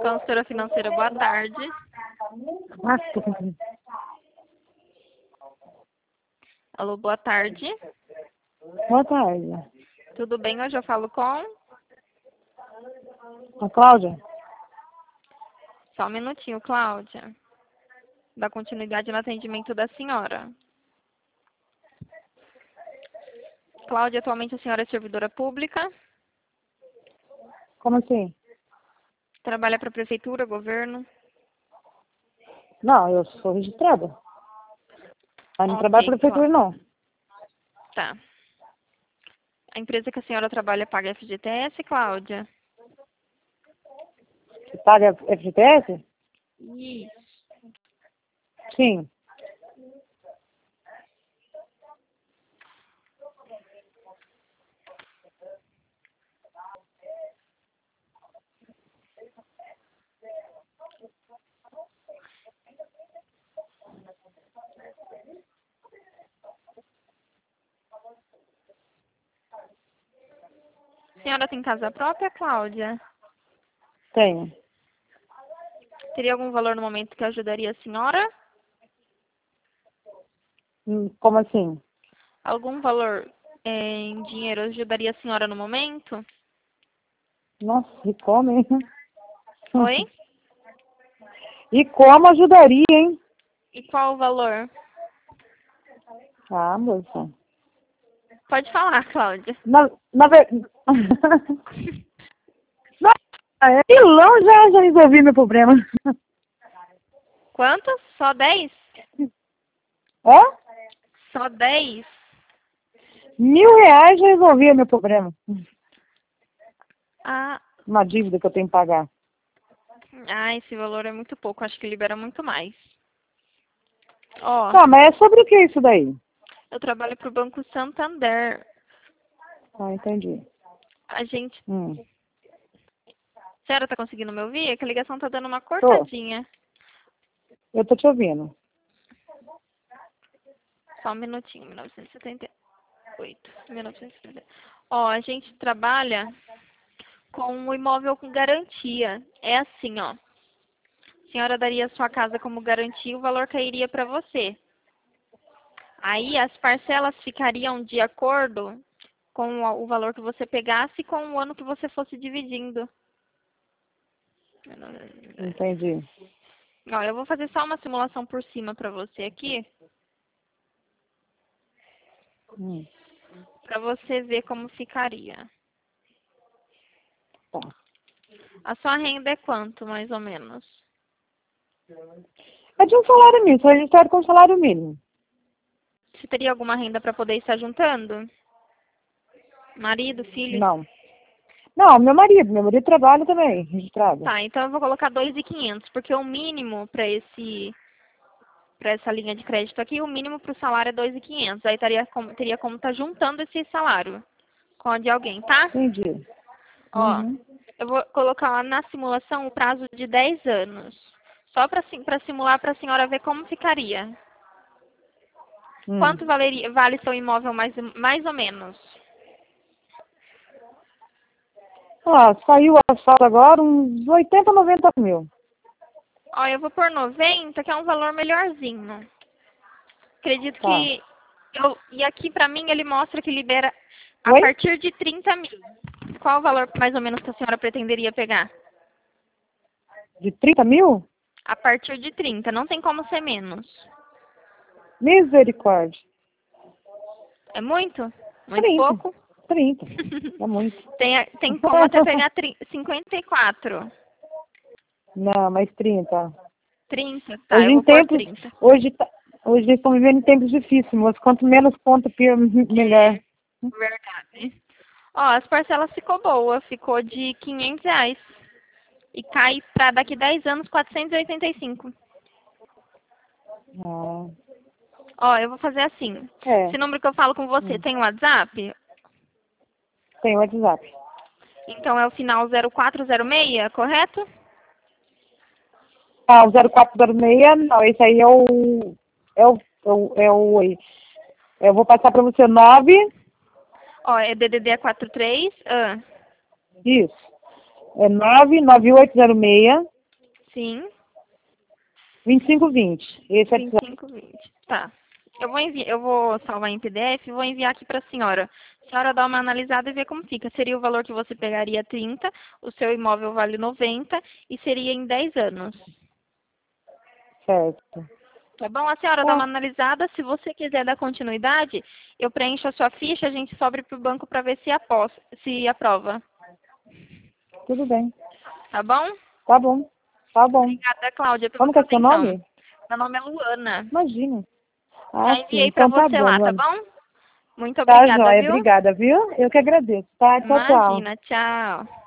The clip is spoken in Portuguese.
consultora financeira, boa tarde. Nossa. Alô, boa tarde. Boa tarde. Tudo bem? Hoje eu falo com... A Cláudia? Só um minutinho, Cláudia. Dá continuidade no atendimento da senhora. Cláudia, atualmente a senhora é servidora pública? Como assim? Trabalha para a prefeitura, governo? Não, eu sou registrada. Mas não Ok, trabalho para prefeitura, não. Tá. A empresa que a senhora trabalha paga FGTS, Cláudia? Você paga FGTS? Isso. Sim. A senhora tem casa própria, Cláudia? Tenho. Teria algum valor no momento que ajudaria a senhora? Como assim? Algum valor em dinheiro ajudaria a senhora no momento? Nossa, e como, hein? Oi? E como ajudaria, hein? E qual o valor? Ah, moça. Pode falar, Cláudia. Na verdade... É pilão já resolvi meu problema. Quantos? Só 10? Ó, Só 10? R$ 1.000 já resolvia meu problema. Ah, Uma dívida que eu tenho que pagar. esse valor é muito pouco. Acho que libera muito mais. Ó, Tá, mas é sobre o que isso daí? eu trabalho para o Banco Santander. Ah, entendi. A gente... Hum. A senhora tá conseguindo me ouvir? É que a ligação tá dando uma Tô. cortadinha. Eu tô te ouvindo. Só um minutinho, 1978. 1970. Ó, a gente trabalha com um imóvel com garantia. É assim, ó. A senhora daria a sua casa como garantia, o valor cairia para você. Aí as parcelas ficariam de acordo com o valor que você pegasse e com o ano que você fosse dividindo. Entendi. Ó, eu vou fazer só uma simulação por cima para você aqui, Hum. para você ver como ficaria. Tá. A sua renda é quanto, mais ou menos? É de um salário mínimo, sou registrado com salário mínimo. Você teria alguma renda para poder estar juntando? Marido, filho? Não. Não, meu marido trabalha também, registrado. Tá, então eu vou colocar 2.500, porque o mínimo para essa linha de crédito aqui, o mínimo para o salário é 2.500. Aí teria como estar juntando esse salário com o de alguém, tá? Entendi. Ó, Uhum. eu vou colocar lá na simulação o prazo de 10 anos. Só para simular para a senhora ver como ficaria. Quanto vale seu imóvel mais ou menos? Ah, saiu o asfalto agora, uns 80, 90 mil. Ó, eu vou por 90, que é um valor melhorzinho. Acredito Tá. que... e aqui pra mim ele mostra que libera a Oi? partir de 30 mil. Qual o valor mais ou menos que a senhora pretenderia pegar? De 30 mil? A partir de 30, não tem como ser menos. Misericórdia. É muito? Muito 30. pouco? 30. É muito. Tem como até pegar 54. Não, mais 30. 30? Tá, Hoje eu em vou por tempos, 30. hoje eles estão vivendo em tempos difíceis, mas quanto menos conta, pior, melhor. Verdade. Ó, as parcelas ficou boa, ficou de R$ 500. E cai pra daqui 10 anos 485. Ah, Ó, eu vou fazer assim. é, Esse número que eu falo com você tem WhatsApp? tem o WhatsApp. Então é o final 0406, correto? Ah, o 0406, não, esse aí eu vou passar para você 9, Ó, é DDD 43. isso, é 99806 Sim, 2520. Esse é 2520. Tá. Eu vou salvar em PDF e vou enviar aqui para a senhora. A senhora dá uma analisada e vê como fica. Seria o valor que você pegaria 30, o seu imóvel vale 90 e seria em 10 anos. certo. Tá bom? A senhora dá Tá, uma analisada. Se você quiser dar continuidade, eu preencho a sua ficha, a gente sobe para o banco para ver se aprova. tudo bem. Tá bom? Tá bom. Tá bom. Obrigada, Cláudia, pela Como que sua é seu atenção. nome? Meu nome é Luana. Imagina. Ah, Já sim. enviei para Então tá você bom, lá, tá Luana. bom? Muito Tá, obrigada, joia. viu? Obrigada, viu? Eu que agradeço. Tá, tchau, tchau. Imagina, tchau.